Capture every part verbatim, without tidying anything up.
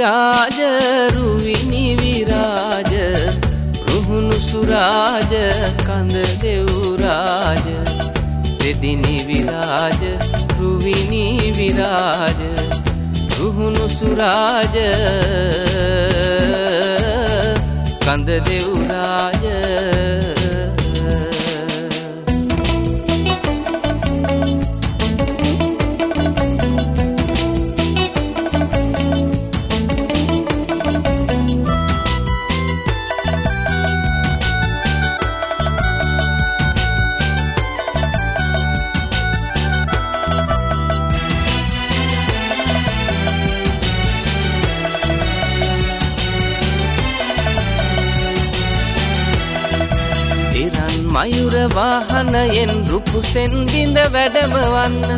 විරාජ රුවිනි විරාජ රුහුණු සුරාජ කඳ දෙව් රාජ දෙදිනි විරාජ රුවිනි විරාජ රුහුණු සුරාජ කඳ දෙව් රාජ මයුර වාහනයෙන් රුකුසෙන් බිඳ වැඩමවන්න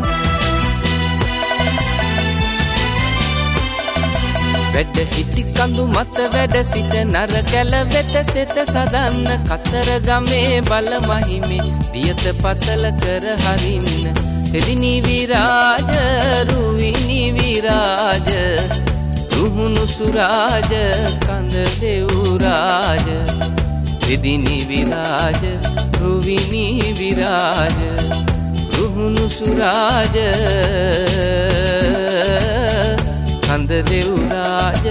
වැඩ හිටි කඳු මත වැඩ සිට නර කැල වෙත සෙත සදන්න කතර ගමේ බල මහිමේ දියත පතල කර හරින්න තෙදිනි විරාජ රුවිනි විරාජ රුහුණු සුරාජ කඳ දෙව් රාජ තෙදිනි විරාජ රුවිනි විරාජ රුහුණු සුරාජ කඳ දෙව් රාජ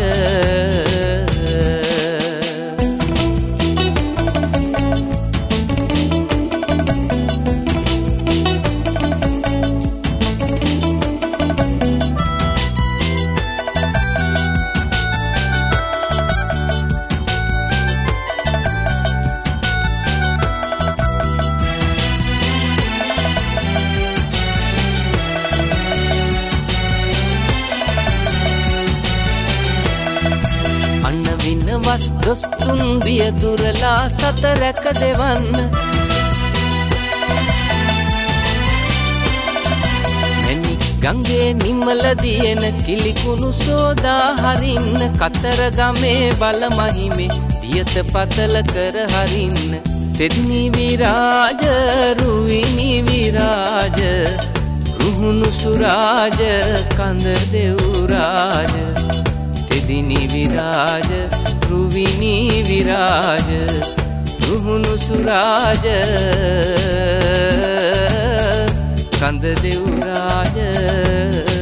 වස් දොස්තුන් දිය දුරලා සත රැක දෙවන්න මෙනි ගංගේ නිමල දියන කිලිකුණු සෝදා හරින්න කතර ගමේ බල මහිමේ දියත පතල කර හරින්න තෙදිනි විරාජ රුවිනි විරාජ රුහුණු සුරාජ කඳ දෙව් රාජ තෙදිනි විරාජ රුවිනි විරාජ රුහුණු සුරාජ කඳ දෙව් රාජ